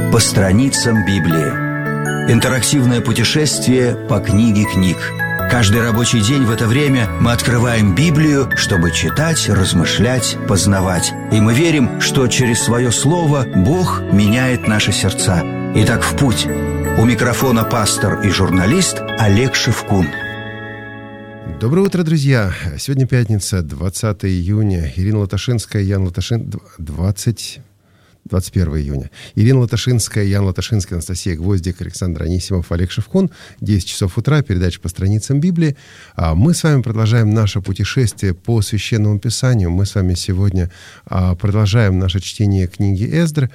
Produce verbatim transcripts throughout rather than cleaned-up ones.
По страницам Библии. Интерактивное путешествие по книге книг. Каждый рабочий день в это время мы открываем Библию, чтобы читать, размышлять, познавать. И мы верим, что через свое слово Бог меняет наши сердца. Итак, в путь. У микрофона пастор и журналист Олег Шевкун. Доброе утро, друзья! Сегодня пятница, двадцатое июня. Ирина Латашинская, Ян Латашин... двадцать... двадцать первое июня. Ирина Латашинская, Ян Латашинский, Анастасия Гвоздик, Александр Анисимов, Олег Шевкун. десять часов утра, передача по страницам Библии. Мы с вами продолжаем наше путешествие по Священному Писанию. Мы с вами сегодня продолжаем наше чтение книги Эздры.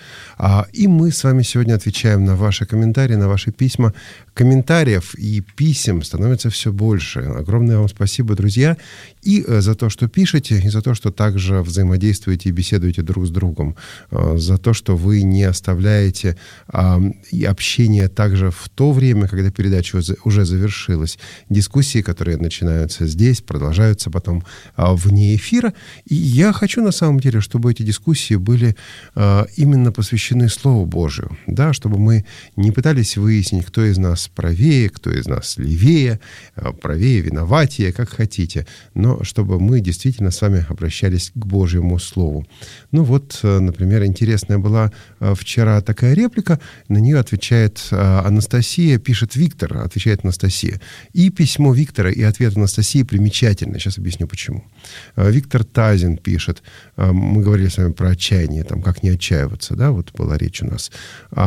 И мы с вами сегодня отвечаем на ваши комментарии, на ваши письма. Комментариев и писем становится все больше. Огромное вам спасибо, друзья, и за то, что пишете, и за то, что также взаимодействуете и беседуете друг с другом, за то, что вы не оставляете а, и общение также в то время, когда передача уже завершилась. Дискуссии, которые начинаются здесь, продолжаются потом а, вне эфира. И я хочу на самом деле, чтобы эти дискуссии были а, именно посвящены Слову Божию, да, чтобы мы не пытались выяснить, кто из нас правее, кто из нас левее, правее, виноватее, как хотите, но чтобы мы действительно с вами обращались к Божьему Слову. Ну вот, например, интересная была вчера такая реплика, на нее отвечает Анастасия, пишет Виктор, отвечает Анастасия. И письмо Виктора, и ответ Анастасии примечательный. Сейчас объясню, почему. Виктор Тазин пишет, мы говорили с вами про отчаяние, там, как не отчаиваться, да, вот была речь у нас.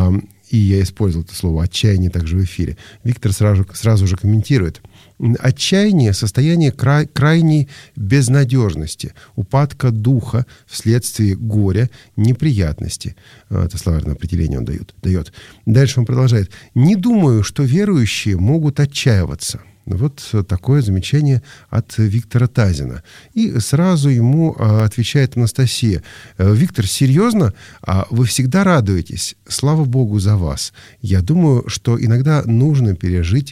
И я использовал это слово «отчаяние» также в эфире. Виктор сразу, сразу же комментирует. Отчаяние – состояние край, крайней безнадежности, упадка духа вследствие горя, неприятности. Это словарное определение он дает, дает. Дальше он продолжает. «Не думаю, что верующие могут отчаиваться». Вот такое замечание от Виктора Тазина. И сразу ему отвечает Анастасия. «Виктор, серьезно? Вы всегда радуетесь. Слава Богу за вас. Я думаю, что иногда нужно пережить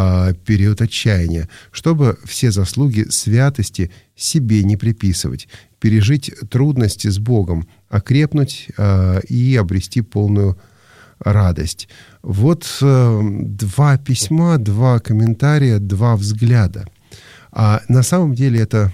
период отчаяния, чтобы все заслуги святости себе не приписывать, пережить трудности с Богом, окрепнуть и обрести полную радость». Вот э, два письма, два комментария, два взгляда. А на самом деле это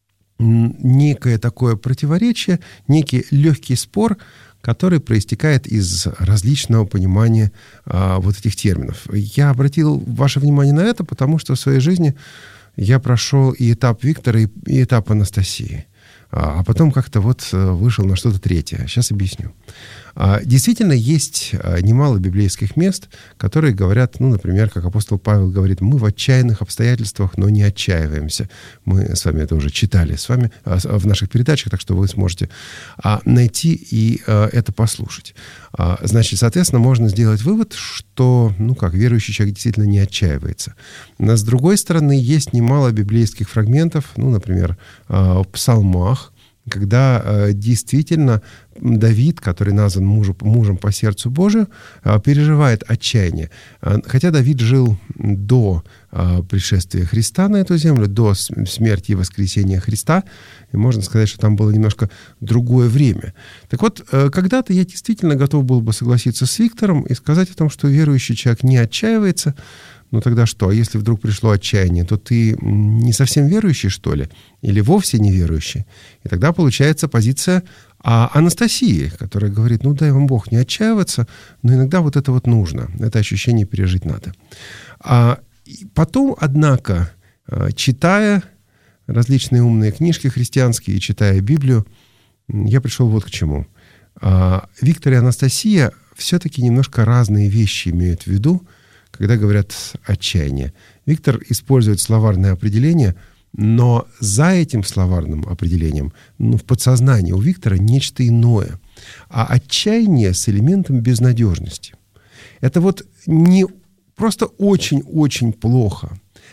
некое такое противоречие, некий легкий спор, который проистекает из различного понимания а, вот этих терминов. Я обратил ваше внимание на это, потому что в своей жизни я прошел и этап Виктора, и, и этап Анастасии. А потом как-то вот вышел на что-то третье. Сейчас объясню. Действительно, есть немало библейских мест, которые говорят, ну, например, как апостол Павел говорит, мы в отчаянных обстоятельствах, но не отчаиваемся. Мы с вами это уже читали с вами в наших передачах, так что вы сможете найти и это послушать. Значит, соответственно, можно сделать вывод, что, ну как, верующий человек действительно не отчаивается. Но, с другой стороны, есть немало библейских фрагментов, ну, например, в псалмах, когда э, действительно Давид, который назван мужу, мужем по сердцу Божию, э, переживает отчаяние. Э, хотя Давид жил до э, пришествия Христа на эту землю, до смерти и воскресения Христа, и можно сказать, что там было немножко другое время. Так вот, э, когда-то я действительно готов был бы согласиться с Виктором и сказать о том, что верующий человек не отчаивается. Ну тогда что? А если вдруг пришло отчаяние, то ты не совсем верующий, что ли? Или вовсе не верующий? И тогда получается позиция а, Анастасии, которая говорит, ну дай вам Бог не отчаиваться, но иногда вот это вот нужно, это ощущение пережить надо. А потом, однако, читая различные умные книжки христианские и читая Библию, я пришел вот к чему. А, Виктор и Анастасия все-таки немножко разные вещи имеют в виду, когда говорят «отчаяние». Виктор использует словарное определение, но за этим словарным определением, ну, в подсознании у Виктора нечто иное. А отчаяние с элементом безнадежности. Это вот не просто очень-очень плохо,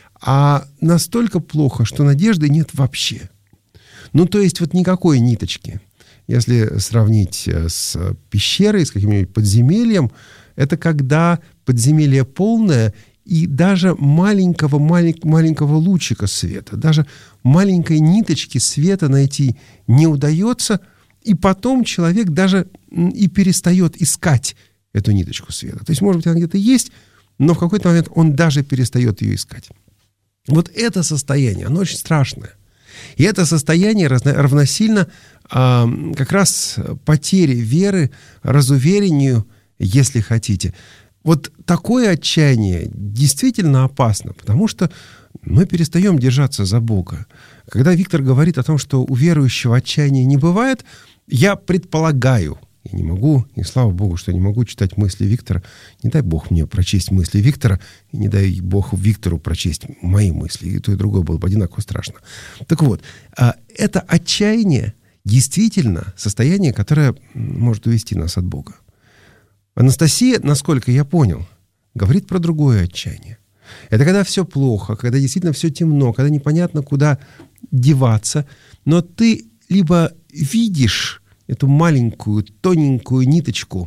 а настолько плохо, что надежды нет вообще. Ну, то есть вот никакой ниточки. Если сравнить с пещерой, с каким-нибудь подземельем, это когда подземелье полное, и даже маленького, малень, маленького лучика света, даже маленькой ниточки света найти не удается, и потом человек даже и перестает искать эту ниточку света. То есть, может быть, она где-то есть, но в какой-то момент он даже перестает ее искать. Вот это состояние, оно очень страшное. И это состояние равносильно а, как раз потере веры, разуверению, если хотите. Вот такое отчаяние действительно опасно, потому что мы перестаем держаться за Бога. Когда Виктор говорит о том, что у верующего отчаяния не бывает, я предполагаю, я не могу, и слава Богу, что я не могу читать мысли Виктора. Не дай Бог мне прочесть мысли Виктора, и не дай Бог Виктору прочесть мои мысли. И то, и другое было бы одинаково страшно. Так вот, это отчаяние действительно состояние, которое может увести нас от Бога. Анастасия, насколько я понял, говорит про другое отчаяние. Это когда все плохо, когда действительно все темно, когда непонятно, куда деваться, но ты либо видишь эту маленькую, тоненькую ниточку,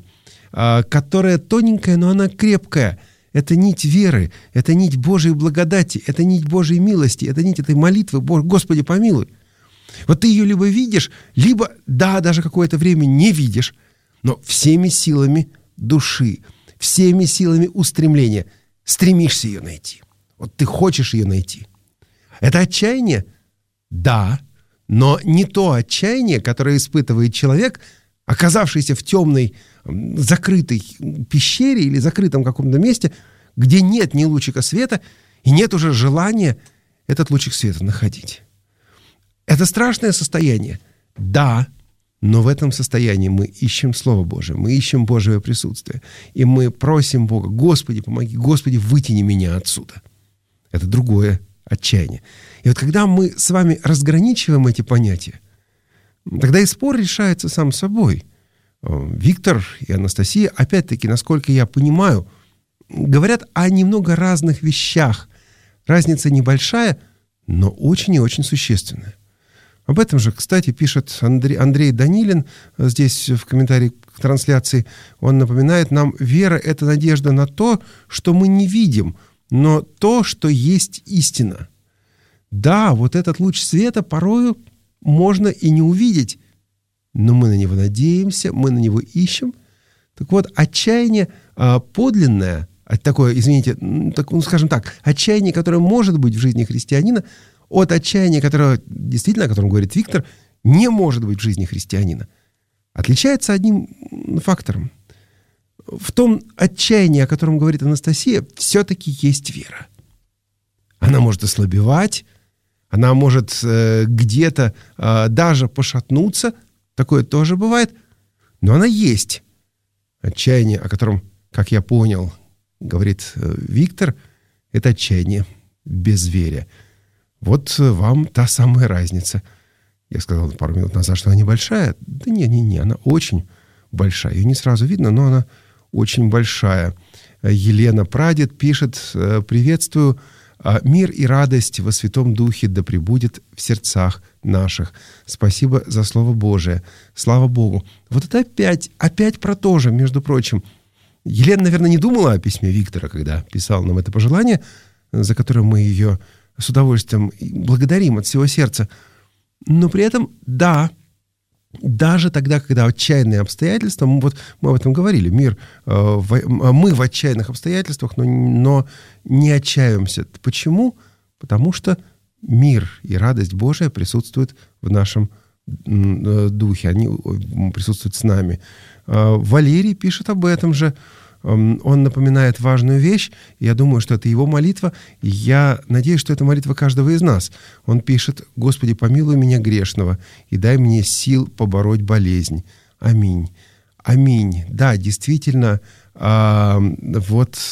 которая тоненькая, но она крепкая. Это нить веры, это нить Божьей благодати, это нить Божьей милости, это нить этой молитвы «Господи, помилуй». Вот ты ее либо видишь, либо, да, даже какое-то время не видишь, но всеми силами души, всеми силами устремления стремишься ее найти. Вот ты хочешь ее найти. Это отчаяние? Да. Но не то отчаяние, которое испытывает человек, оказавшийся в темной, закрытой пещере или закрытом каком-то месте, где нет ни лучика света и нет уже желания этот лучик света находить. Это страшное состояние. Да, но в этом состоянии мы ищем Слово Божие, мы ищем Божье присутствие, и мы просим Бога: Господи, помоги, Господи, вытяни меня отсюда. Это другое отчаяние. И вот когда мы с вами разграничиваем эти понятия, тогда и спор решается сам собой. Виктор и Анастасия, опять-таки, насколько я понимаю, говорят о немного разных вещах. Разница небольшая, но очень и очень существенная. Об этом же, кстати, пишет Андрей, Андрей Данилин здесь в комментарии к трансляции. Он напоминает нам: вера — это надежда на то, что мы не видим, но то, что есть истина. Да, вот этот луч света порою можно и не увидеть, но мы на него надеемся, мы на него ищем. Так вот, отчаяние а, подлинное, такое, извините, так, ну, скажем так, отчаяние, которое может быть в жизни христианина, от отчаяния, которое, действительно, о котором говорит Виктор, не может быть в жизни христианина, отличается одним фактором. В том отчаянии, о котором говорит Анастасия, все-таки есть вера. Она может ослабевать, она может э, где-то э, даже пошатнуться, такое тоже бывает, но она есть. Отчаяние, о котором, как я понял, говорит э, Виктор, это отчаяние безверия. Вот вам та самая разница. Я сказал пару минут назад, что она небольшая. Да не-не-не, она очень большая. Ее не сразу видно, но она очень большая. Елена Прадед пишет: «Приветствую. Мир и радость во Святом Духе да пребудет в сердцах наших». Спасибо за Слово Божие. Слава Богу. Вот это опять, опять про то же, между прочим. Елена, наверное, не думала о письме Виктора, когда писал нам это пожелание, за которое мы ее с удовольствием благодарим от всего сердца. Но при этом, да, даже тогда, когда отчаянные обстоятельства, мы, вот, мы об этом говорили, мир, э, в, мы в отчаянных обстоятельствах, но, но не отчаиваемся. Почему? Потому что мир и радость Божия присутствуют в нашем э, духе, они присутствуют с нами. Э, Валерий пишет об этом же. Он напоминает важную вещь. Я думаю, что это его молитва. И я надеюсь, что это молитва каждого из нас. Он пишет: «Господи, помилуй меня грешного и дай мне сил побороть болезнь. Аминь». Аминь. Да, действительно, вот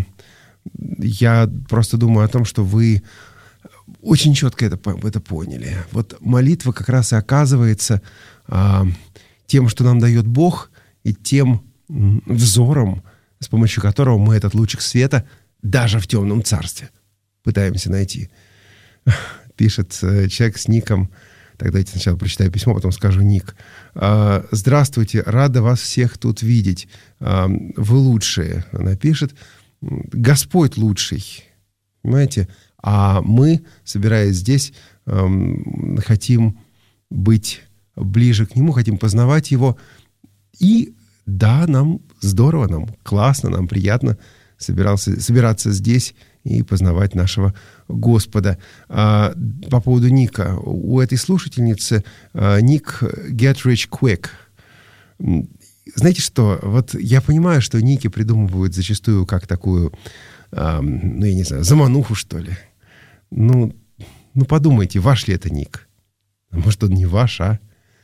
я просто думаю о том, что вы очень четко это, это поняли. Вот молитва как раз и оказывается тем, что нам дает Бог, и тем взором, с помощью которого мы этот лучик света даже в темном царстве пытаемся найти. Пишет человек с ником, так давайте сначала прочитаю письмо, потом скажу ник. «Здравствуйте, рада вас всех тут видеть. Вы лучшие». Она пишет: «Господь лучший». Понимаете? А мы, собираясь здесь, хотим быть ближе к Нему, хотим познавать Его. И да, нам здорово, нам классно, нам приятно собирался, собираться здесь и познавать нашего Господа. А, по поводу ника. У этой слушательницы а, ник Get Rich Quick. Знаете что? Вот я понимаю, что ники придумывают зачастую как такую, а, ну, я не знаю, замануху, что ли. Ну, ну, подумайте, ваш ли это ник? Может, он не ваш, а?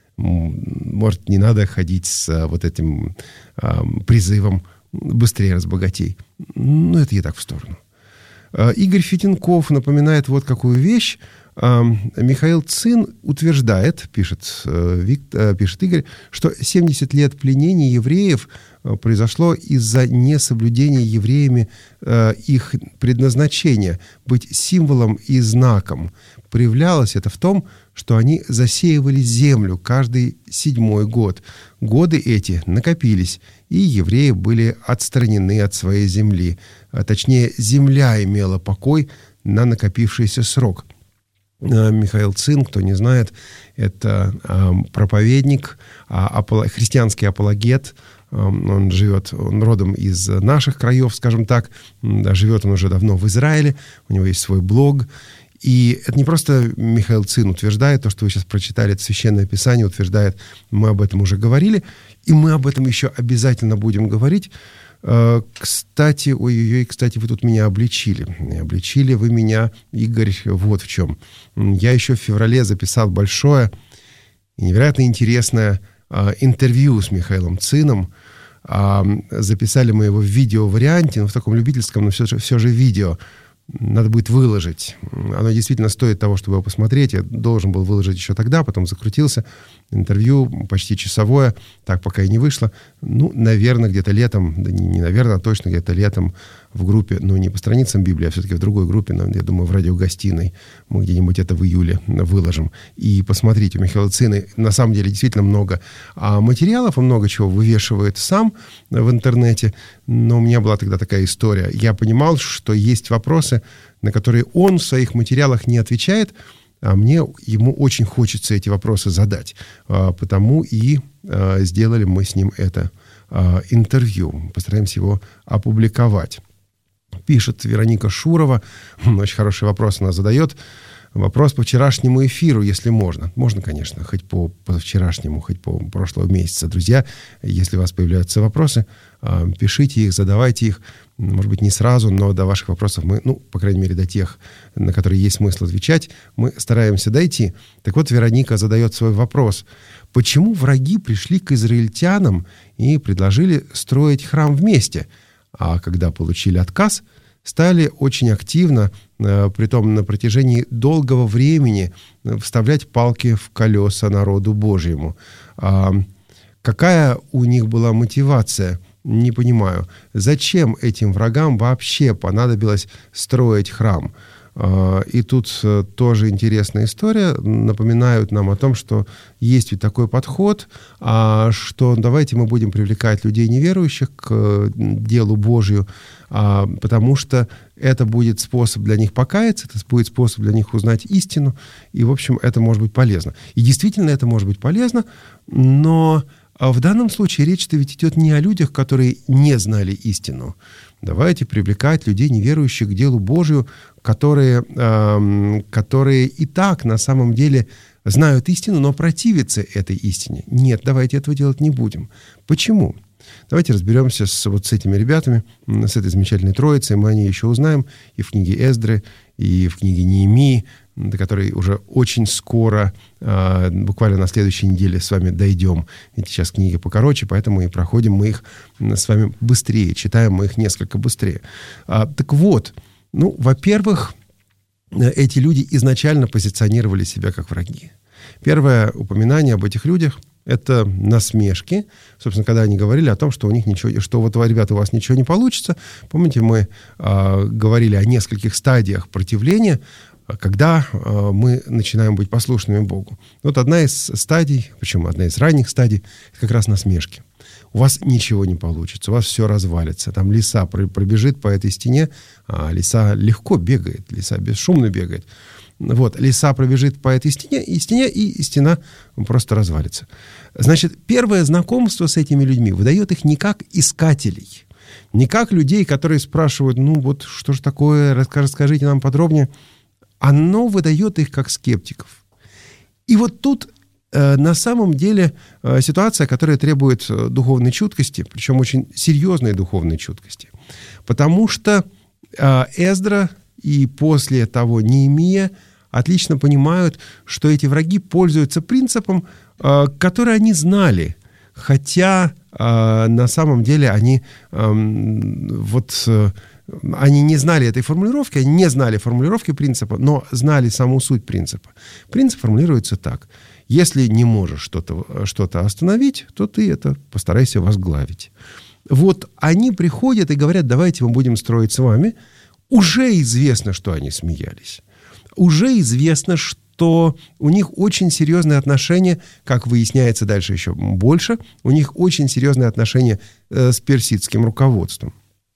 Может, не надо ходить с вот этим а, призывом «быстрее разбогатей». Ну, это я так в сторону. Игорь Фитинков напоминает вот какую вещь. Михаил Цин утверждает, пишет, пишет Игорь, что семьдесят лет пленения евреев произошло из-за несоблюдения евреями их предназначения быть символом и знаком. Проявлялось это в том, что они засеивали землю каждый седьмой год. Годы эти накопились, и евреи были отстранены от своей земли. А точнее, земля имела покой на накопившийся срок. Михаил Цин, кто не знает, это проповедник, христианский апологет. Он живет, он родом из наших краев, скажем так. Живет он уже давно в Израиле. У него есть свой блог. И это не просто Михаил Цин утверждает, то, что вы сейчас прочитали, это Священное Писание утверждает, мы об этом уже говорили, и мы об этом еще обязательно будем говорить. Кстати, ой-ой-ой, кстати, вы тут меня обличили. Обличили вы меня, Игорь, вот в чем. Я еще в феврале записал большое и невероятно интересное интервью с Михаилом Цином. Записали мы его в видео-варианте, но в таком любительском, но все же, все же видео. Надо будет выложить. Оно действительно стоит того, чтобы его посмотреть. Я должен был выложить еще тогда, потом закрутился. Интервью почти часовое, так пока и не вышло. Ну, наверное, где-то летом, да не, не наверное, а точно где-то летом в группе, ну, не по страницам Библии, а все-таки в другой группе, но, я думаю, в радиогостиной. Мы где-нибудь это в июле выложим. И посмотрите, у Михаила Цина на самом деле действительно много а материалов, он много чего вывешивает сам в интернете. Но у меня была тогда такая история. Я понимал, что есть вопросы, на которые он в своих материалах не отвечает, а мне, ему очень хочется эти вопросы задать. А, потому и а, сделали мы с ним это а, интервью. Постараемся его опубликовать. Пишет Вероника Шурова. Очень хороший вопрос она задает. Вопрос по вчерашнему эфиру, если можно. Можно, конечно, хоть по позавчерашнему, хоть по прошлого месяца. Друзья, если у вас появляются вопросы, пишите их, задавайте их. Может быть, не сразу, но до ваших вопросов мы, ну, по крайней мере, до тех, на которые есть смысл отвечать, мы стараемся дойти. Так вот, Вероника задает свой вопрос. Почему враги пришли к израильтянам и предложили строить храм вместе, а когда получили отказ, стали очень активно, притом на протяжении долгого времени, вставлять палки в колеса народу Божьему? Какая у них была мотивация? Не понимаю. Зачем этим врагам вообще понадобилось строить храм? И тут тоже интересная история. Напоминают нам о том, что есть ведь такой подход, что давайте мы будем привлекать людей неверующих к делу Божию, потому что это будет способ для них покаяться, это будет способ для них узнать истину, и, в общем, это может быть полезно. И действительно это может быть полезно, но в данном случае речь-то ведь идет не о людях, которые не знали истину. Давайте привлекать людей неверующих к делу Божию, которые, э, которые и так на самом деле знают истину, но противятся этой истине. Нет, давайте этого делать не будем. Почему? Давайте разберемся с, вот с этими ребятами, с этой замечательной троицей. Мы о ней еще узнаем и в книге Эздры, и в книге Неемии, до которой уже очень скоро, э, буквально на следующей неделе с вами дойдем. Ведь сейчас книги покороче, поэтому и проходим мы их с вами быстрее, читаем мы их несколько быстрее. А, так вот, ну, во-первых, эти люди изначально позиционировали себя как враги. Первое упоминание об этих людях — это насмешки. Собственно, когда они говорили о том, что у них ничего, что вот, ребята, у вас ничего не получится. Помните, мы э, говорили о нескольких стадиях противления, когда э, мы начинаем быть послушными Богу. Вот одна из стадий, причем одна из ранних стадий, это как раз насмешки. У вас ничего не получится, у вас все развалится. Там лиса пробежит по этой стене, а лиса легко бегает, лиса бесшумно бегает. Вот, лиса пробежит по этой стене, и стене, и стена просто развалится. Значит, первое знакомство с этими людьми выдает их не как искателей, не как людей, которые спрашивают, ну вот, что же такое, расскажите нам подробнее. Оно выдает их как скептиков. И вот тут э, на самом деле э, ситуация, которая требует э, духовной чуткости, причем очень серьезной духовной чуткости. Потому что э, Эздра и после того Неемия отлично понимают, что эти враги пользуются принципом, э, который они знали, хотя э, на самом деле они э, вот... Э, Они не знали этой формулировки, они не знали формулировки принципа, но знали саму суть принципа. Принцип формулируется так. Если не можешь что-то, что-то остановить, то ты это постарайся возглавить. Вот они приходят и говорят, давайте мы будем строить с вами. Уже известно, что они смеялись. Уже известно, что у них очень серьезные отношения, как выясняется дальше еще больше, у них очень серьезные отношения э, с персидским руководством.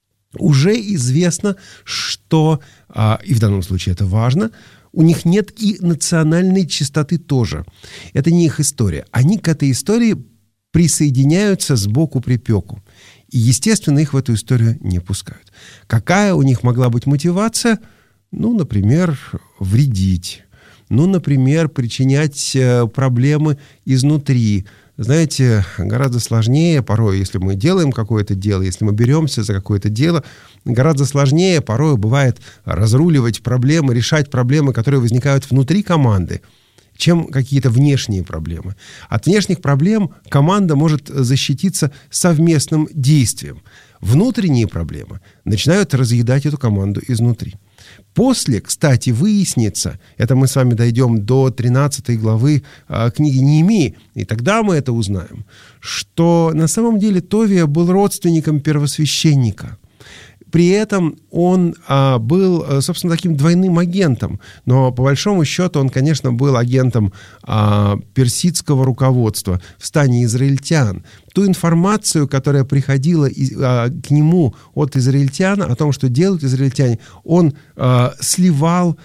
Уже известно, что, а, и в данном случае это важно, у них нет и национальной чистоты тоже. Это не их история. Они к этой истории присоединяются сбоку припеку. И, естественно, их в эту историю не пускают. Какая у них могла быть мотивация? Ну, например, вредить. Ну, например, причинять проблемы изнутри. Знаете, гораздо сложнее порой, если мы делаем какое-то дело, если мы беремся за какое-то дело, гораздо сложнее порой бывает разруливать проблемы, решать проблемы, которые возникают внутри команды, чем какие-то внешние проблемы. От внешних проблем команда может защититься совместным действием. Внутренние проблемы начинают разъедать эту команду изнутри. После, кстати, выяснится, это мы с вами дойдем до тринадцатой главы а, книги Неемии, и тогда мы это узнаем, что на самом деле Товия был родственником первосвященника. При этом он а, был, собственно, таким двойным агентом, но по большому счету он, конечно, был агентом а, персидского руководства в стане израильтян. Ту информацию, которая приходила из, а, к нему от израильтян, о том, что делают израильтяне, он а, сливал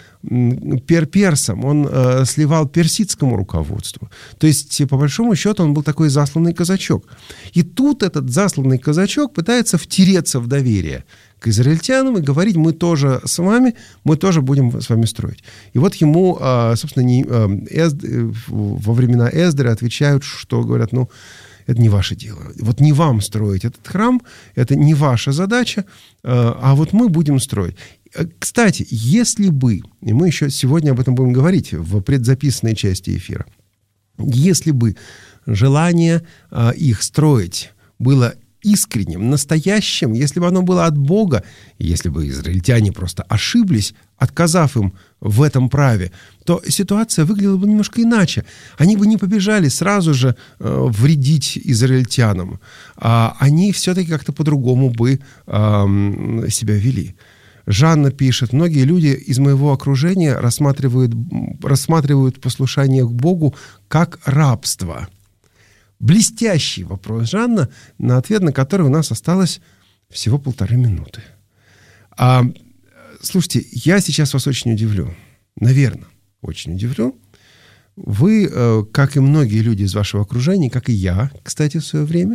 пер персам, он а, сливал персидскому руководству. То есть, по большому счету, он был такой засланный казачок. И тут этот засланный казачок пытается втереться в доверие к израильтянам и говорить, мы тоже с вами, мы тоже будем с вами строить. И вот ему, собственно, не, Эзд, во времена Эздры отвечают, что говорят, ну, это не ваше дело. Вот не вам строить этот храм, это не ваша задача, а вот мы будем строить. Кстати, если бы, и мы еще сегодня об этом будем говорить в предзаписанной части эфира, если бы желание их строить было искренним, настоящим, если бы оно было от Бога, если бы израильтяне просто ошиблись, отказав им в этом праве, то ситуация выглядела бы немножко иначе. Они бы не побежали сразу же э, вредить израильтянам. А они все-таки как-то по-другому бы э, себя вели. Жанна пишет, многие люди из моего окружения рассматривают, рассматривают послушание к Богу как рабство. Блестящий вопрос, Жанна, на ответ на который у нас осталось всего полторы минуты. А, слушайте, я сейчас вас очень удивлю. Наверное, очень удивлю. Вы, как и многие люди из вашего окружения, как и я, кстати, в свое время,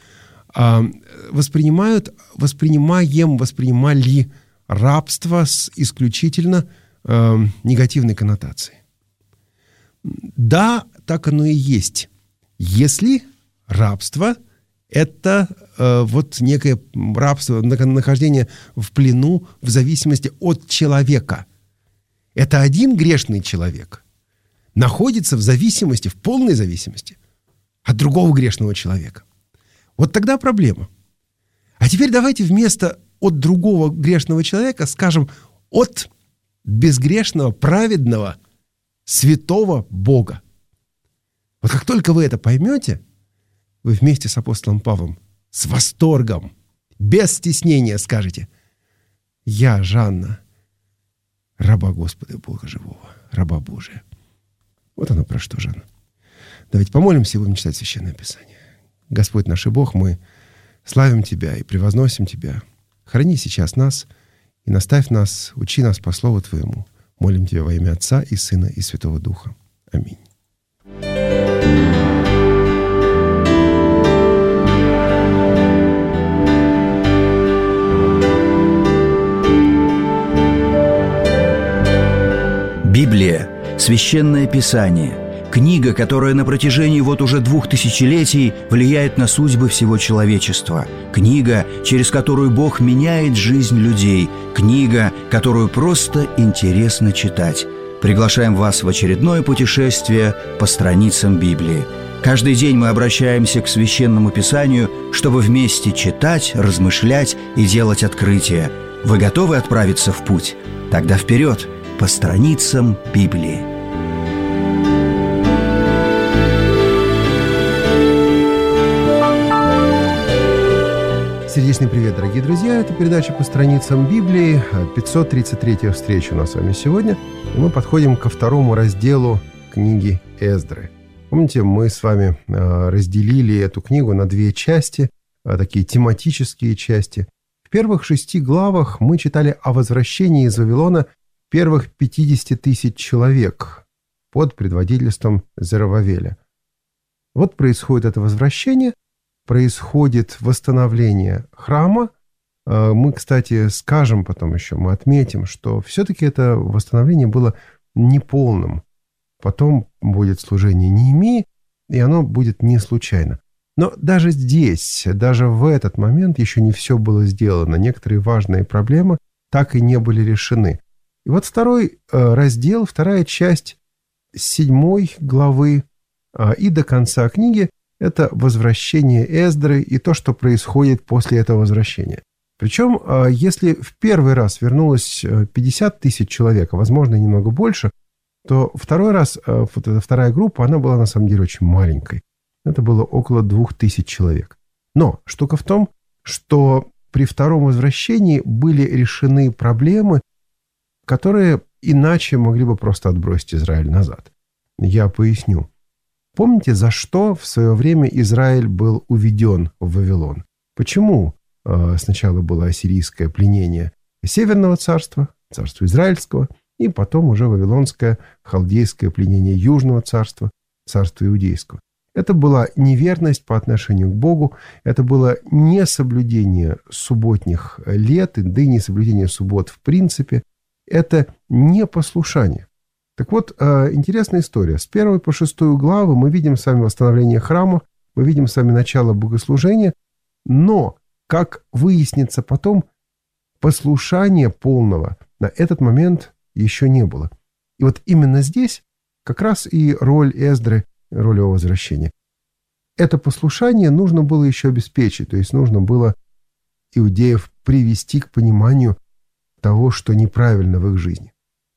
воспринимают, воспринимаем, воспринимали рабство с исключительно негативной коннотацией. Да, так оно и есть. Если рабство – это э, вот некое рабство, нахождение в плену в зависимости от человека. Это один грешный человек находится в зависимости, в полной зависимости от другого грешного человека. Вот тогда проблема. А теперь давайте вместо «от другого грешного человека» скажем «от безгрешного, праведного, святого Бога». Вот как только вы это поймете, вы вместе с апостолом Павлом с восторгом, без стеснения скажете: «Я, Жанна, раба Господа Бога живого, раба Божия». Вот оно про что, Жанна. Давайте помолимся и будем читать Священное Писание. Господь наш и Бог, мы славим Тебя и превозносим Тебя. Храни сейчас нас и наставь нас, учи нас по Слову Твоему. Молим Тебя во имя Отца и Сына и Святого Духа. Аминь. Библия – священное писание, книга, которая на протяжении вот уже двух тысячелетий влияет на судьбы всего человечества, книга, через которую Бог меняет жизнь людей, книга, которую просто интересно читать. Приглашаем вас в очередное путешествие по страницам Библии. Каждый день мы обращаемся к Священному Писанию, чтобы вместе читать, размышлять и делать открытия. Вы готовы отправиться в путь? Тогда вперед! По страницам Библии. Сердечный привет, дорогие друзья! Это передача «По страницам Библии», пятьсот тридцать третья встреча у нас с вами сегодня. И мы подходим ко второму разделу книги Эздры. Помните, мы с вами разделили эту книгу на две части, такие тематические части. В первых шести главах мы читали о возвращении из Вавилона первых пятидесяти тысяч человек под предводительством Зоровавеля. Вот происходит это возвращение, происходит восстановление храма. Мы, кстати, скажем потом еще, мы отметим, что все-таки это восстановление было неполным. Потом будет служение Неемии, и оно будет не случайно. Но даже здесь, даже в этот момент еще не все было сделано. Некоторые важные проблемы так и не были решены. И вот второй раздел, вторая часть седьмой главы и до конца книги – это возвращение Эздры и то, что происходит после этого возвращения. Причем, если в первый раз вернулось пятьдесят тысяч человек, а возможно немного больше, то второй раз, вот эта вторая группа, она была на самом деле очень маленькой. Это было около двух тысяч человек. Но штука в том, что при втором возвращении были решены проблемы, которые иначе могли бы просто отбросить Израиль назад. Я поясню. Помните, за что в свое время Израиль был уведен в Вавилон? Почему э, сначала было ассирийское пленение Северного царства, царства Израильского, и потом уже вавилонское, халдейское пленение Южного царства, царства Иудейского? Это была неверность по отношению к Богу, это было несоблюдение субботних лет, да и несоблюдение суббот в принципе. Это непослушание. Так вот, интересная история. С первой по шестую главы мы видим с вами восстановление храма, мы видим с вами начало богослужения, но, как выяснится потом, послушания полного на этот момент еще не было. И вот именно здесь как раз и роль Эздры, роль его возвращения. Это послушание нужно было еще обеспечить, то есть нужно было иудеев привести к пониманию того, что неправильно в их жизни.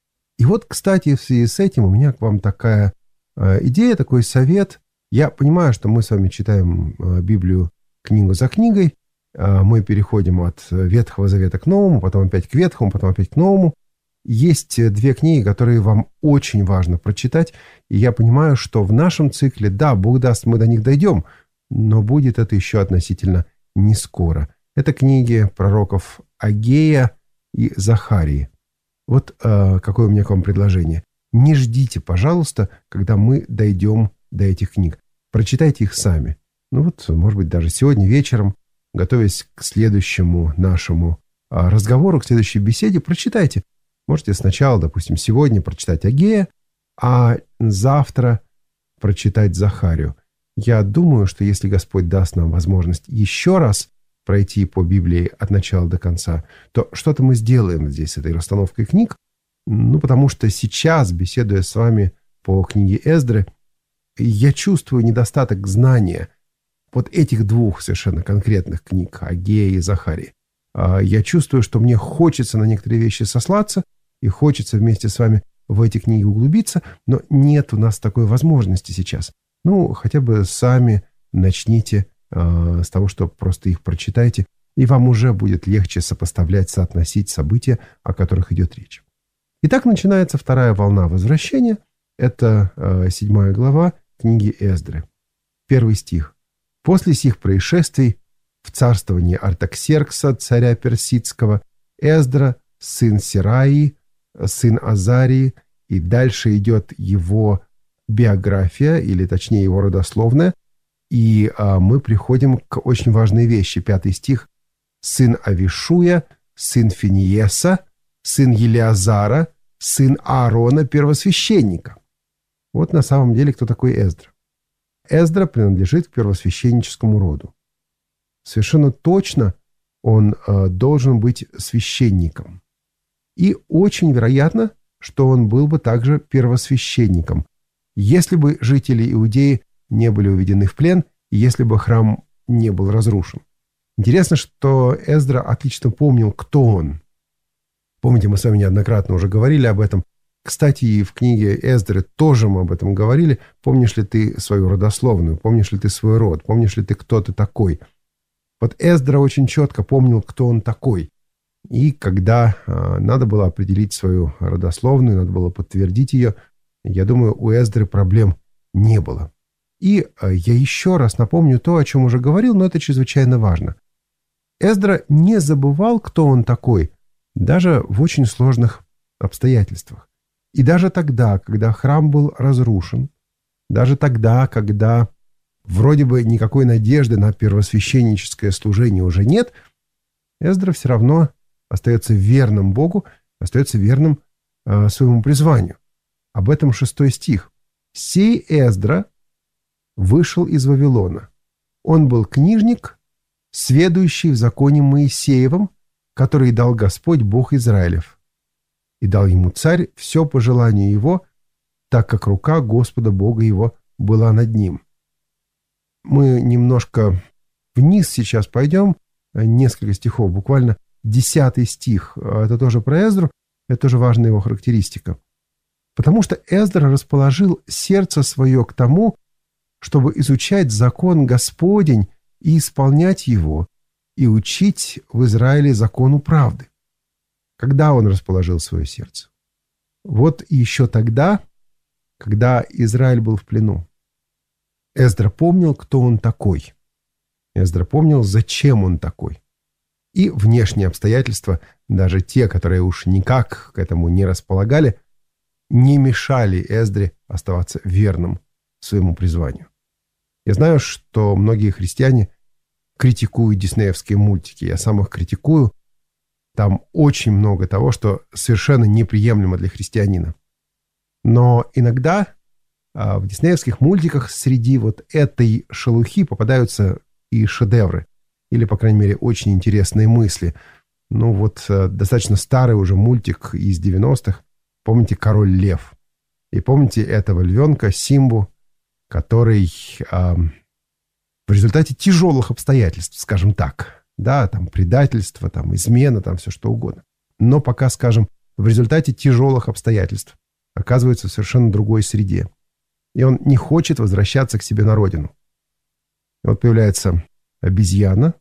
И вот, кстати, в связи с этим у меня к вам такая э, идея, такой совет. Я понимаю, что мы с вами читаем э, Библию книгу за книгой, э, мы переходим от Ветхого Завета к Новому, потом опять к Ветхому, потом опять к Новому. Есть две книги, которые вам очень важно прочитать, и я понимаю, что в нашем цикле, да, Бог даст, мы до них дойдем, но будет это еще относительно не скоро. Это книги пророков Агея и Захарии. Вот э, какое у меня к вам предложение. Не ждите, пожалуйста, когда мы дойдем до этих книг. Прочитайте их сами. Ну вот, может быть, даже сегодня вечером, готовясь к следующему нашему э, разговору, к следующей беседе, прочитайте. Можете сначала, допустим, сегодня прочитать Агея, а завтра прочитать Захарию. Я думаю, что если Господь даст нам возможность еще раз пройти по Библии от начала до конца, то что-то мы сделаем здесь с этой расстановкой книг. Ну, потому что сейчас, беседуя с вами по книге Эздры, я чувствую недостаток знания вот этих двух совершенно конкретных книг, Агея и Захарии. Я чувствую, что мне хочется на некоторые вещи сослаться и хочется вместе с вами в эти книги углубиться, но нет у нас такой возможности сейчас. Ну, хотя бы сами начните с того, что просто их прочитайте, и вам уже будет легче сопоставлять, соотносить события, о которых идет речь. Итак, начинается вторая волна возвращения. Это э, седьмая глава книги Эздры. Первый стих. «После сих происшествий в царствовании Артаксеркса, царя Персидского, Эздра, сын Сираии, сын Азарии, и дальше идет его биография, или точнее его родословная, и а, мы приходим к очень важной вещи. Пятый стих. Сын Авишуя, сын Финиеса, сын Елиазара, сын Аарона, первосвященника. Вот на самом деле кто такой Эздра. Эздра принадлежит к первосвященническому роду. Совершенно точно он э, должен быть священником. И очень вероятно, что он был бы также первосвященником, если бы жители Иудеи не были уведены в плен, и если бы храм не был разрушен. Интересно, что Эздра отлично помнил, кто он. Помните, мы с вами неоднократно уже говорили об этом. Кстати, и в книге Эздры тоже мы об этом говорили. Помнишь ли ты свою родословную? Помнишь ли ты свой род? Помнишь ли ты, кто ты такой? Вот Эздра очень четко помнил, кто он такой. И когда э, надо было определить свою родословную, надо было подтвердить ее, я думаю, у Эздры проблем не было. И э, я еще раз напомню то, о чем уже говорил, но это чрезвычайно важно. Эздра не забывал, кто он такой, даже в очень сложных обстоятельствах. И даже тогда, когда храм был разрушен, даже тогда, когда вроде бы никакой надежды на первосвященническое служение уже нет, Эздра все равно остается верным Богу, остается верным э, своему призванию. Об этом шестой стих. «Сей Эздра вышел из Вавилона. Он был книжник, сведущий в законе Моисеевом, который дал Господь Бог Израилев. И дал ему царь все по желанию его, так как рука Господа Бога его была над ним». Мы немножко вниз сейчас пойдем, несколько стихов, буквально десятый стих. Это тоже про Эздру, это тоже важная его характеристика. Потому что Эздра расположил сердце свое к тому, чтобы изучать закон Господень и исполнять его, и учить в Израиле закону правды. Когда он расположил свое сердце? Вот еще тогда, когда Израиль был в плену. Эздра помнил, кто он такой. Эздра помнил, зачем он такой. И внешние обстоятельства, даже те, которые уж никак к этому не располагали, не мешали Эздре оставаться верным своему призванию. Я знаю, что многие христиане критикуют диснеевские мультики. Я сам их критикую. Там очень много того, что совершенно неприемлемо для христианина. Но иногда а, в диснеевских мультиках среди вот этой шелухи попадаются и шедевры. Или, по крайней мере, очень интересные мысли. Ну вот а, достаточно старый уже мультик из девяностых. Помните «Король лев»? И помните этого львенка Симбу, который а, в результате тяжелых обстоятельств, скажем так, да, там предательство, там измена, там все что угодно. Но пока, скажем, в результате тяжелых обстоятельств оказывается в совершенно другой среде. И он не хочет возвращаться к себе на родину. И вот появляется обезьяна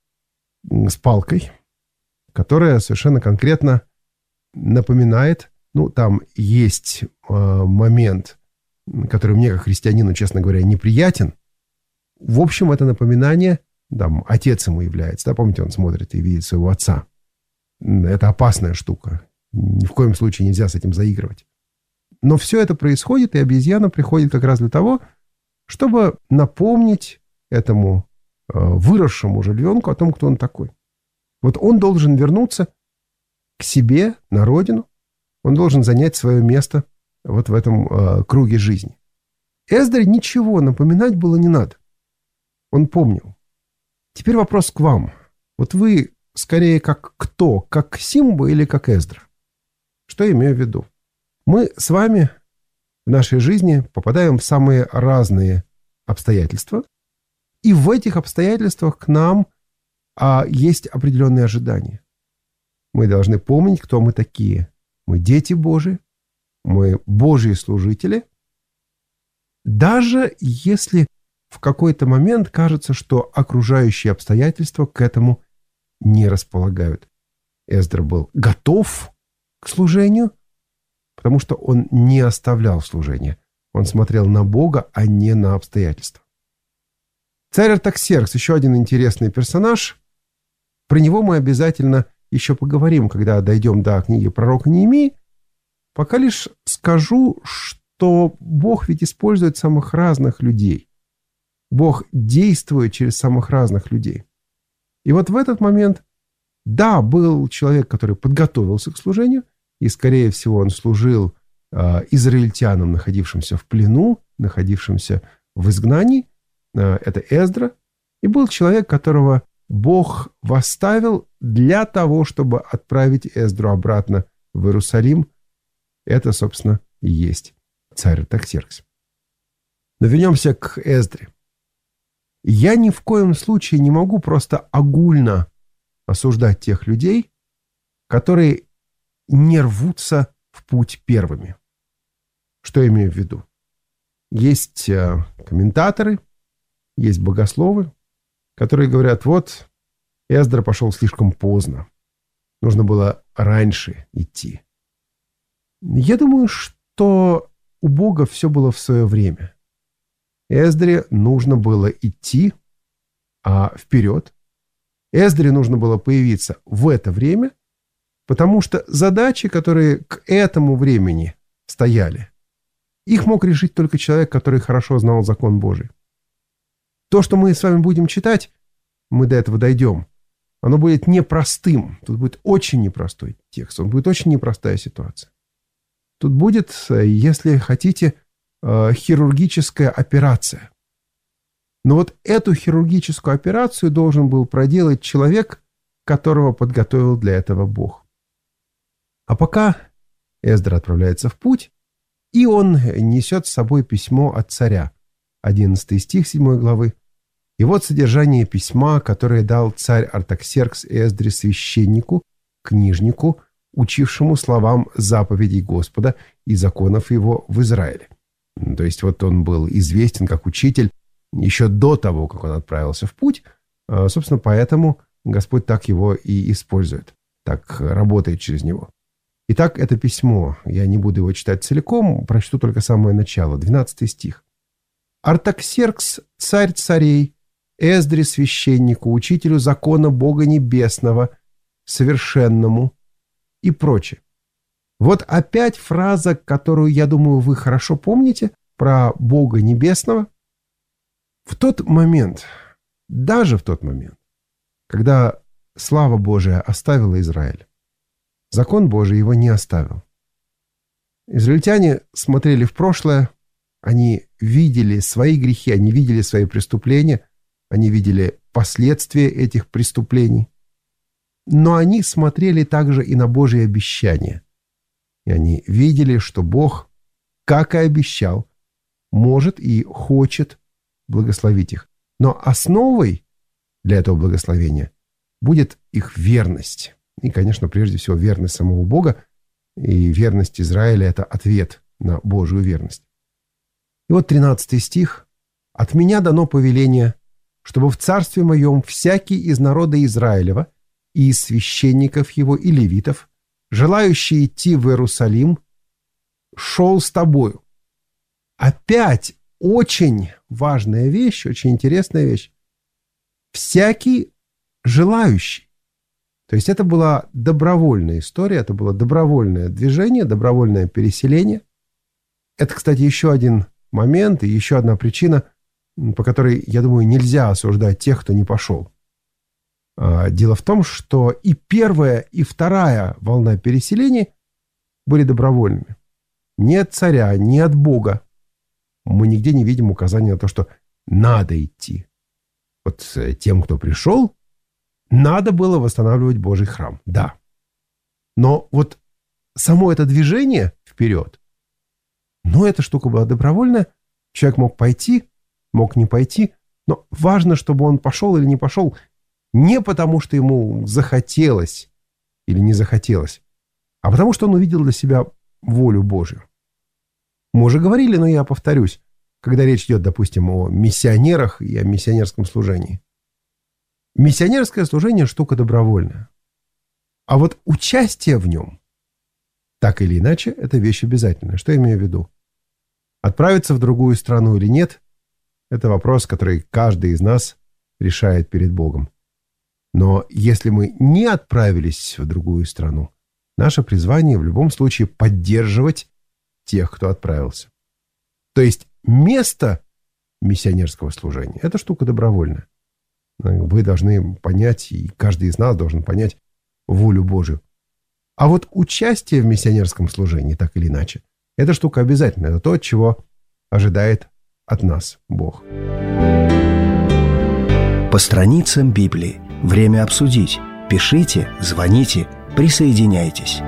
с палкой, которая совершенно конкретно напоминает, ну, там есть э, момент, который мне, как христианину, честно говоря, неприятен. В общем, это напоминание, там, отец ему является, да, помните, он смотрит и видит своего отца. Это опасная штука. Ни в коем случае нельзя с этим заигрывать. Но все это происходит, и обезьяна приходит как раз для того, чтобы напомнить этому э, выросшему же львенку о том, кто он такой. Вот он должен вернуться к себе, на родину. Он должен занять свое место вот в этом э, круге жизни. Эздре ничего напоминать было не надо. Он помнил. Теперь вопрос к вам. Вот вы скорее как кто? Как Симба или как Эздра? Что я имею в виду? Мы с вами в нашей жизни попадаем в самые разные обстоятельства. И в этих обстоятельствах к нам а, есть определенные ожидания. Мы должны помнить, кто мы такие. Мы дети Божии, мы Божьи служители. Даже если в какой-то момент кажется, что окружающие обстоятельства к этому не располагают. Эздра был готов к служению, потому что он не оставлял служение. Он смотрел на Бога, а не на обстоятельства. Царь Артаксеркс, еще один интересный персонаж. Про него мы обязательно еще поговорим, когда дойдем до книги пророка Неемии. пока лишь скажу, что Бог ведь использует самых разных людей. Бог действует через самых разных людей. И вот в этот момент, да, был человек, который подготовился к служению, и, скорее всего, он служил э, израильтянам, находившимся в плену, находившимся в изгнании. Э, это Эздра. И был человек, которого Бог восставил для того, чтобы отправить Эздру обратно в Иерусалим. Это, собственно, и есть царь Артаксеркс. Но вернемся к Эздре. Я ни в коем случае не могу просто огульно осуждать тех людей, которые не рвутся в путь первыми. Что я имею в виду? Есть э, комментаторы, есть богословы, которые говорят, вот, Эздра пошел слишком поздно. Нужно было раньше идти. Я думаю, что у Бога все было в свое время. Эздре нужно было идти а, вперед. Эздре нужно было появиться в это время, потому что задачи, которые к этому времени стояли, их мог решить только человек, который хорошо знал закон Божий. То, что мы с вами будем читать, мы до этого дойдем, оно будет непростым. Тут будет очень непростой текст, он будет очень непростая ситуация. Тут будет, если хотите, хирургическая операция. Но вот эту хирургическую операцию должен был проделать человек, которого подготовил для этого Бог. А пока Эздра отправляется в путь, и он несет с собой письмо от царя. одиннадцатый стих седьмой главы. И вот содержание письма, которое дал царь Артаксеркс Эздре священнику, книжнику, учившему словам заповедей Господа и законов его в Израиле. То есть вот он был известен как учитель еще до того, как он отправился в путь. Собственно, поэтому Господь так его и использует, так работает через него. Итак, это письмо. Я не буду его читать целиком, прочту только самое начало, двенадцатый стих. «Артаксеркс, царь царей, Эздре священнику, учителю закона Бога Небесного, совершенному» и прочее. Вот опять фраза, которую, я думаю, вы хорошо помните, про Бога Небесного. В тот момент, даже в тот момент, когда слава Божия оставила Израиль, закон Божий его не оставил. Израильтяне смотрели в прошлое, они видели свои грехи, они видели свои преступления, они видели последствия этих преступлений. Но они смотрели также и на Божьи обещания. И они видели, что Бог, как и обещал, может и хочет благословить их. Но основой для этого благословения будет их верность. И, конечно, прежде всего, верность самого Бога. И верность Израиля – это ответ на Божию верность. И вот тринадцатый стих. «От меня дано повеление, чтобы в царстве моем всякий из народа Израилева и из священников его и левитов, желающий идти в Иерусалим, шел с тобою». Опять очень важная вещь, очень интересная вещь. Всякий желающий. То есть это была добровольная история, это было добровольное движение, добровольное переселение. Это, кстати, еще один момент и еще одна причина, по которой, я думаю, нельзя осуждать тех, кто не пошел. Дело в том, что и первая, и вторая волна переселения были добровольными. Ни от царя, ни от Бога мы нигде не видим указания на то, что надо идти. Вот тем, кто пришел, надо было восстанавливать Божий храм. Да. Но вот само это движение вперед, ну, эта штука была добровольная. Человек мог пойти, мог не пойти, но важно, чтобы он пошел или не пошел, не потому, что ему захотелось или не захотелось, а потому, что он увидел для себя волю Божью. Мы уже говорили, но я повторюсь, когда речь идет, допустим, о миссионерах и о миссионерском служении. Миссионерское служение – штука добровольная. А вот участие в нем, так или иначе, это вещь обязательная. Что я имею в виду? Отправиться в другую страну или нет – это вопрос, который каждый из нас решает перед Богом. Но если мы не отправились в другую страну, Наше призвание в любом случае поддерживать тех, кто отправился. То есть место миссионерского служения – это штука добровольная. Вы должны понять, и каждый из нас должен понять волю Божию. А вот участие в миссионерском служении, так или иначе, это штука обязательная. Это то, чего ожидает от нас Бог. По страницам Библии. Время обсудить. Пишите, звоните, присоединяйтесь.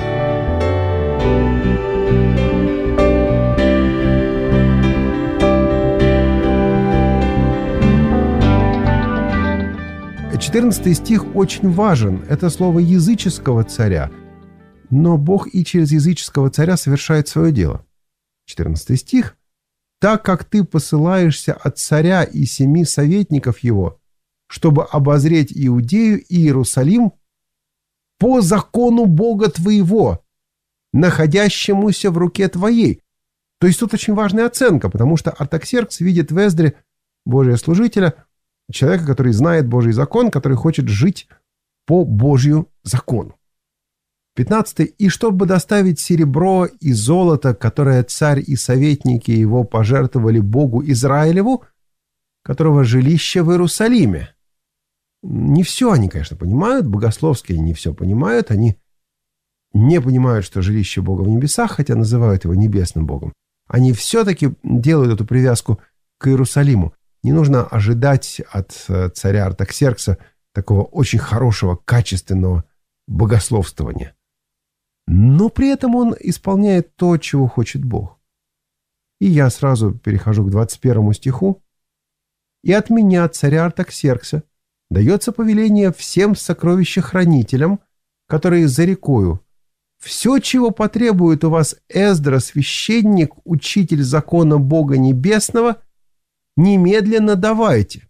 четырнадцатый стих очень важен. Это слово языческого царя. Но Бог и через языческого царя совершает свое дело. четырнадцатый стих. «Так как ты посылаешься от царя и семи советников его, чтобы обозреть Иудею и Иерусалим по закону Бога твоего, находящемуся в руке твоей». То есть тут очень важная оценка, потому что Артаксеркс видит в Эздре Божия служителя, человека, который знает Божий закон, который хочет жить по Божью закону. пятнадцатый. «И чтобы доставить серебро и золото, которое царь и советники его пожертвовали Богу Израилеву, которого жилище в Иерусалиме». Не все они, конечно, понимают, богословские не все понимают, они не понимают, что жилище Бога в небесах, хотя называют его небесным Богом. Они все-таки делают эту привязку к Иерусалиму. Не нужно ожидать от царя Артаксеркса такого очень хорошего, качественного богословствования. Но при этом он исполняет то, чего хочет Бог. И я сразу перехожу к двадцать первому стиху. «И от меня, царя Артаксеркса, дается повеление всем сокровищехранителям, которые за рекою, все, чего потребует у вас Эздра, священник, учитель закона Бога Небесного, немедленно давайте».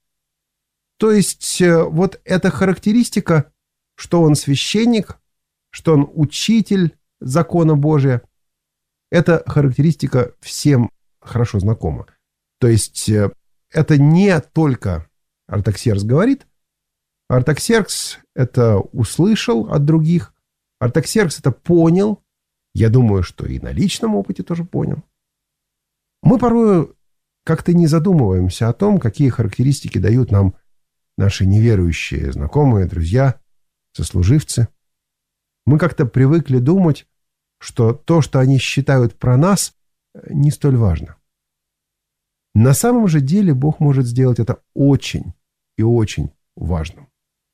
То есть вот эта характеристика, что он священник, что он учитель закона Божия, эта характеристика всем хорошо знакома. То есть это не только Артаксеркс говорит, Артаксеркс это услышал от других, Артаксеркс это понял, я думаю, что и на личном опыте тоже понял. Мы порой как-то не задумываемся о том, какие характеристики дают нам наши неверующие знакомые, друзья, сослуживцы. Мы как-то привыкли думать, что то, что они считают про нас, не столь важно. На самом же деле Бог может сделать это очень и очень важным.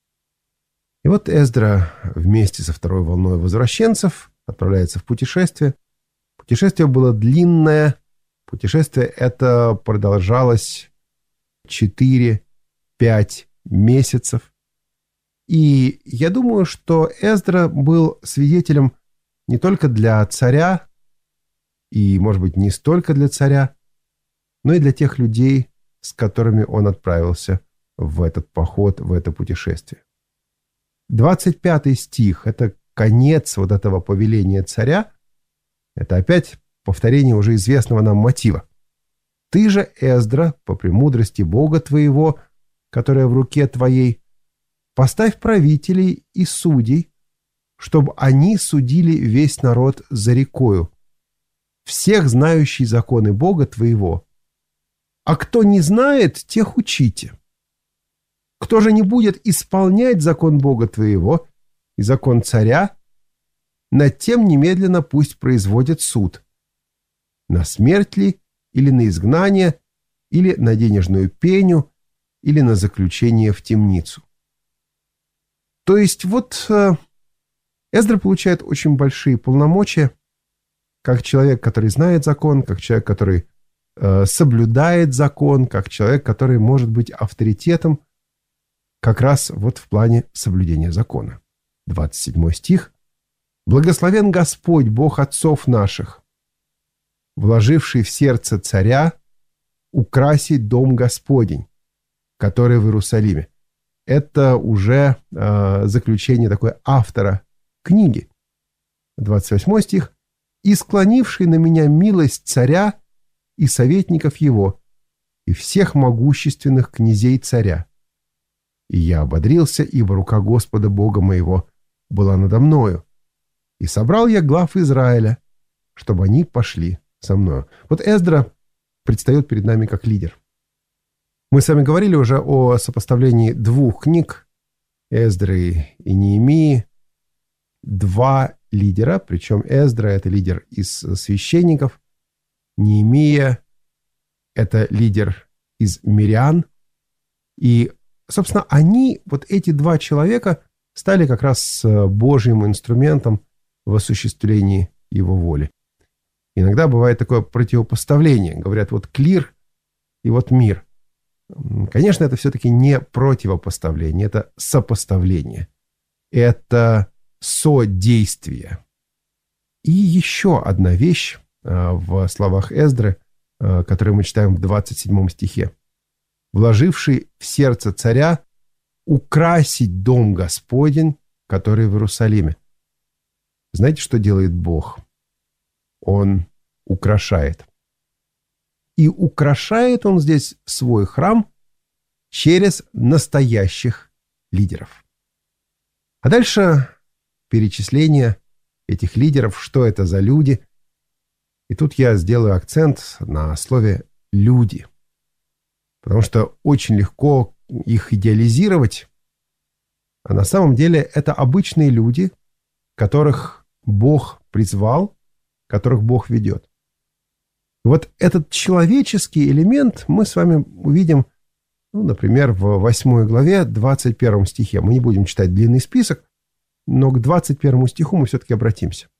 И вот Эздра вместе со второй волной возвращенцев отправляется в путешествие. Путешествие было длинное. Путешествие это продолжалось четыре-пять месяцев. И я думаю, что Эздра был свидетелем не только для царя, и, может быть, не столько для царя, но и для тех людей, с которыми он отправился в этот поход, в это путешествие. двадцать пятый стих – это конец вот этого повеления царя. Это опять повторение уже известного нам мотива. «Ты же, Эздра, по премудрости Бога твоего, которая в руке твоей, поставь правителей и судей, чтобы они судили весь народ за рекою, всех знающий законы Бога твоего. А кто не знает, тех учите. Кто же не будет исполнять закон Бога твоего и закон царя, над тем немедленно пусть производит суд, на смерть ли, или на изгнание, или на денежную пеню, или на заключение в темницу». То есть вот Эздра получает очень большие полномочия, как человек, который знает закон, как человек, который э, соблюдает закон, как человек, который может быть авторитетом как раз вот в плане соблюдения закона. двадцать седьмой стих. «Благословен Господь, Бог отцов наших, вложивший в сердце царя украсить дом Господень, который в Иерусалиме». Это уже э, заключение такое автора книги. двадцать восьмой стих. «И склонивший на меня милость царя и советников его, и всех могущественных князей царя. И я ободрился, ибо рука Господа Бога моего была надо мною. И собрал я глав Израиля, чтобы они пошли со мною». Вот Эздра предстает перед нами как лидер. Мы с вами говорили уже о сопоставлении двух книг, Эздры и Неемии. Два лидера, причем Эздра – это лидер из священников, Неемия – это лидер из мирян. И, собственно, они, вот эти два человека, стали как раз Божьим инструментом в осуществлении его воли. Иногда бывает такое противопоставление. Говорят, вот клир и вот мир. Конечно, это все-таки не противопоставление, это сопоставление. Это содействие. И еще одна вещь в словах Эздры, которые мы читаем в двадцать седьмом стихе. «Вложивший в сердце царя украсить дом Господень, который в Иерусалиме». Знаете, что делает Бог? Он украшает. И украшает он здесь свой храм через настоящих лидеров. А дальше перечисление этих лидеров, что это за люди. И тут я сделаю акцент на слове «люди». Потому что очень легко их идеализировать. А на самом деле это обычные люди, которых Бог призвал, которых Бог ведет. И вот этот человеческий элемент мы с вами увидим, ну, например, в восьмой главе, двадцать первом стихе. Мы не будем читать длинный список, но к двадцать первому стиху мы все-таки обратимся.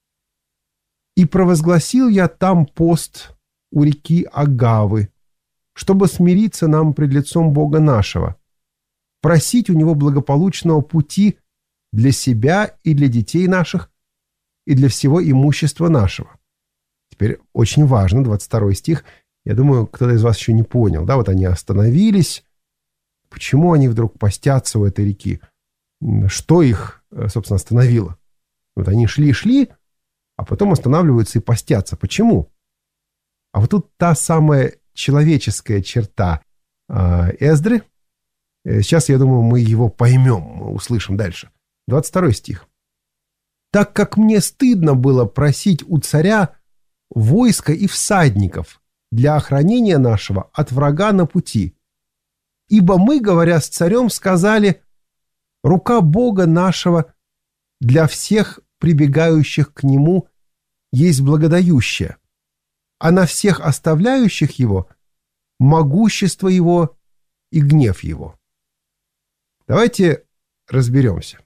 «И провозгласил я там пост у реки Агавы, чтобы смириться нам пред лицом Бога нашего, просить у Него благополучного пути для себя и для детей наших, и для всего имущества нашего». Теперь очень важно, двадцать второй стих. Я думаю, кто-то из вас еще не понял. Да, вот они остановились. Почему они вдруг постятся у этой реки? Что их, собственно, остановило? Вот они шли-шли, а потом останавливаются и постятся. Почему? А вот тут та самая человеческая черта Эздры. Сейчас, я думаю, мы его поймем, мы услышим дальше. двадцать второй стих. «Так как мне стыдно было просить у царя войска и всадников для охранения нашего от врага на пути. Ибо мы, говоря с царем, сказали: рука Бога нашего для всех прибегающих к нему есть благодающая, а на всех оставляющих его могущество его и гнев его». Давайте разберемся.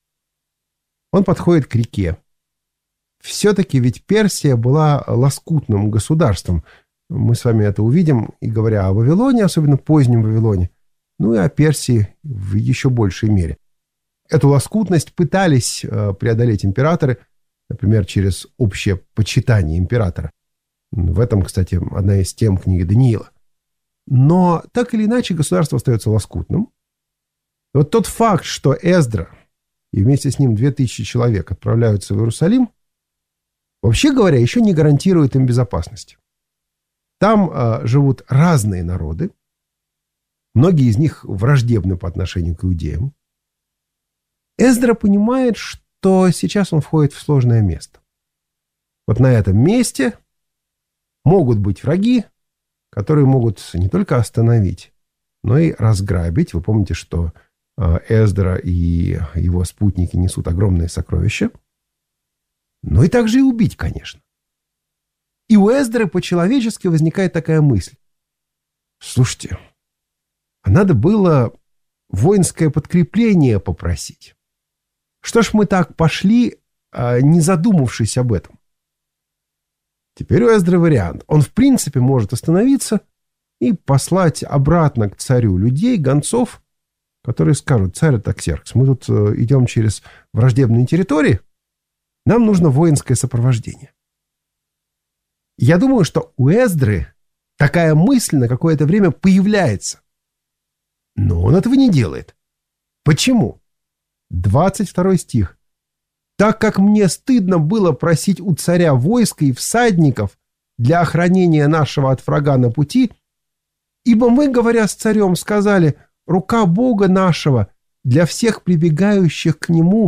Он подходит к реке. Все-таки ведь Персия была лоскутным государством. Мы с вами это увидим, и говоря о Вавилоне, особенно позднем Вавилоне, ну и о Персии в еще большей мере. Эту лоскутность пытались преодолеть императоры, например, через общее почитание императора. В этом, кстати, одна из тем книги Даниила. Но так или иначе государство остается лоскутным. И вот тот факт, что Эздра и вместе с ним две тысячи человек отправляются в Иерусалим, вообще говоря, еще не гарантирует им безопасности. Там э, живут разные народы. Многие из них враждебны по отношению к иудеям. Эздра понимает, что сейчас он входит в сложное место. Вот на этом месте могут быть враги, которые могут не только остановить, но и разграбить. Вы помните, что э, Эздра и его спутники несут огромные сокровища. Но и также и убить, конечно. И у Эздры по-человечески возникает такая мысль. Слушайте, а надо было воинское подкрепление попросить. Что ж мы так пошли, не задумавшись об этом? Теперь у Эздры вариант. Он в принципе может остановиться и послать обратно к царю людей, гонцов, которые скажут: царь Артаксеркс, мы тут идем через враждебные территории, нам нужно воинское сопровождение. Я думаю, что у Эздры такая мысль на какое-то время появляется. Но он этого не делает. Почему? двадцать второй стих. «Так как мне стыдно было просить у царя войска и всадников для охранения нашего от врага на пути, ибо мы, говоря с царем, сказали: рука Бога нашего для всех прибегающих к нему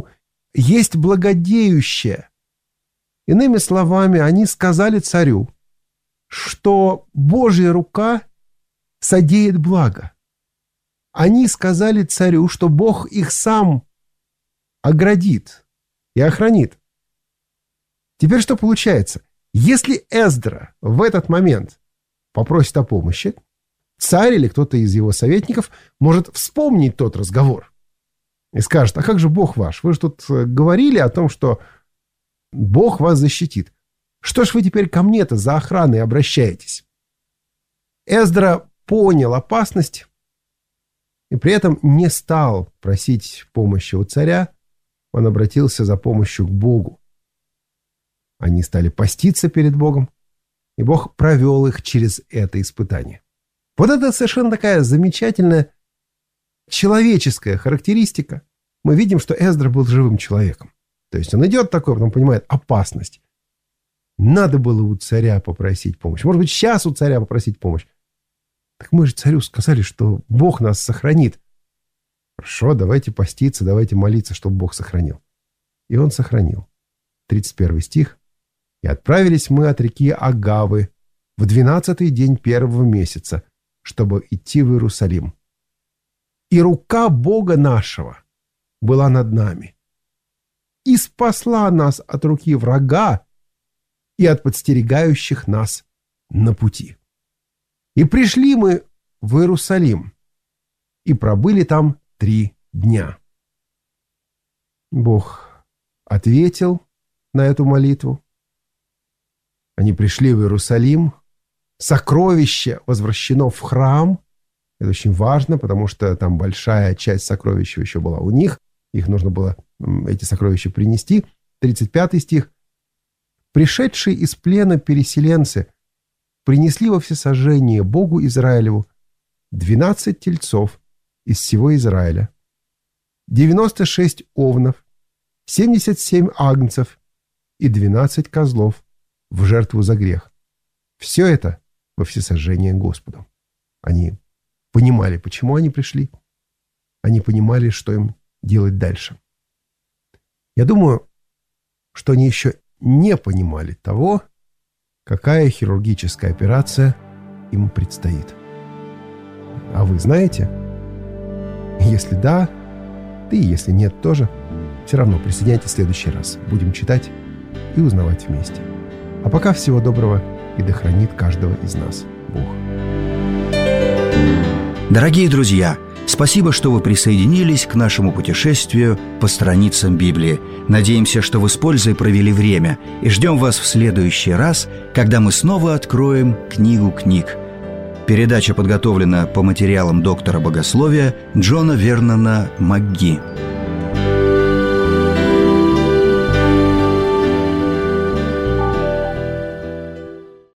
есть благодеющее. Иными словами, они сказали царю, что Божья рука содеет благо. Они сказали царю, что Бог их сам оградит и охранит. Теперь что получается? Если Эздра в этот момент попросит о помощи, царь или кто-то из его советников может вспомнить тот разговор и скажет: а как же Бог ваш? Вы же тут говорили о том, что Бог вас защитит. Что ж вы теперь ко мне-то за охраной обращаетесь? Эздра понял опасность и при этом не стал просить помощи у царя. Он обратился за помощью к Богу. Они стали поститься перед Богом, и Бог провел их через это испытание. Вот это совершенно такая замечательная человеческая характеристика. Мы видим, что Эздра был живым человеком. То есть он идет такой, потом понимает опасность. Надо было у царя попросить помощь. Может быть, сейчас у царя попросить помощь. Так мы же царю сказали, что Бог нас сохранит. Хорошо, давайте поститься, давайте молиться, чтобы Бог сохранил. И он сохранил. тридцать первый стих. «И отправились мы от реки Агавы в двенадцатый день первого месяца, чтобы идти в Иерусалим. И рука Бога нашего была над нами, и спасла нас от руки врага и от подстерегающих нас на пути. И пришли мы в Иерусалим, и пробыли там три дня». Бог ответил на эту молитву. Они пришли в Иерусалим. Сокровище возвращено в храм. Это очень важно, потому что там большая часть сокровищ еще была у них. Их нужно было, эти сокровища, принести. тридцать пятый стих. «Пришедшие из плена переселенцы принесли во всесожжение Богу Израилеву двенадцать тельцов из всего Израиля, девяносто шесть овнов, семьдесят семь агнцев и двенадцать козлов в жертву за грех. Все это во всесожжение Господу». Они понимали, почему они пришли. Они понимали, что им делать дальше. Я думаю, что они еще не понимали того, какая хирургическая операция им предстоит. А вы знаете? Если да, да и если нет тоже, все равно присоединяйтесь в следующий раз. Будем читать и узнавать вместе. А пока всего доброго, и да хранит каждого из нас Бог. Дорогие друзья, спасибо, что вы присоединились к нашему путешествию по страницам Библии. Надеемся, что вы с пользой провели время, и ждем вас в следующий раз, когда мы снова откроем книгу книг. Передача подготовлена по материалам доктора богословия Джона Вернона МакГи.